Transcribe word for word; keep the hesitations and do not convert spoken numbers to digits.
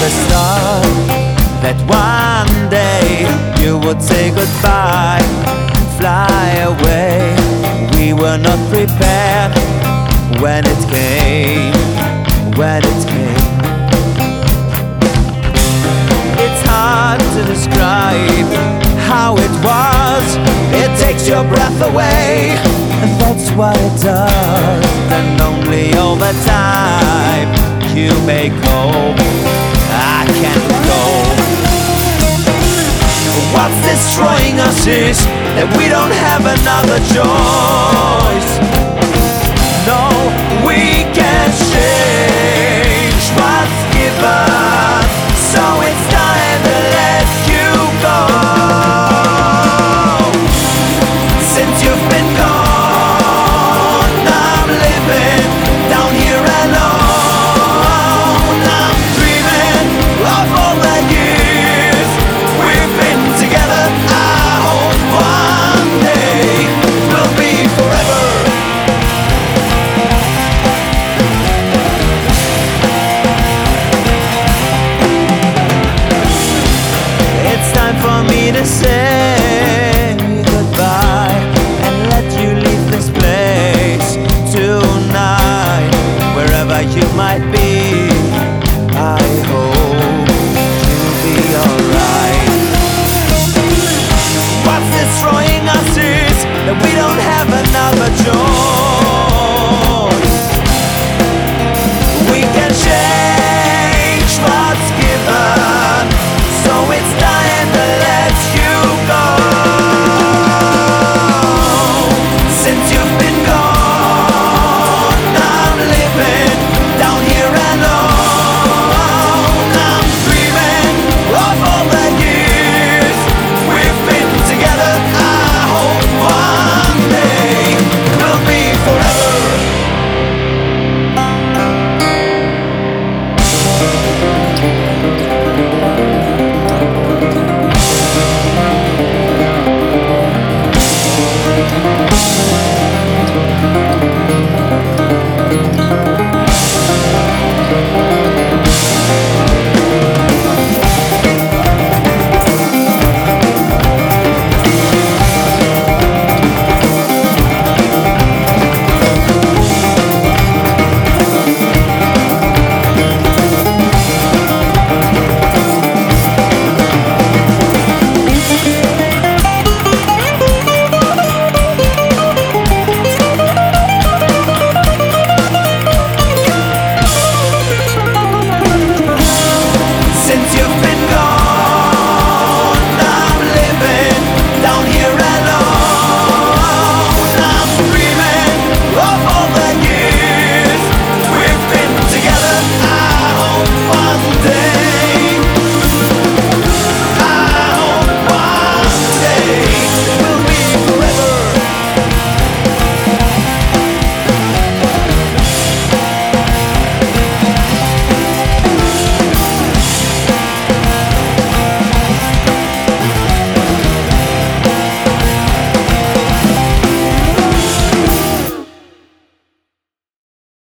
never thought that one day you would say goodbye and fly away. We were not prepared when it came, when it came. It's hard to describe how it was. It takes your breath away, and that's what it does. Then only over time you make hope. I can't go. What's destroying us is that we don't have another choice. No, we can't change what's given, so it's time to let you go. Since you've been gone, I'm living down here alone. I'm dreaming of all the years we've been together. I hope one day we'll be forever. It's time for me to say goodbye and let you leave this place tonight. Wherever you might be, I hope you'll be alright. What's destroying us is that we don't have another choice.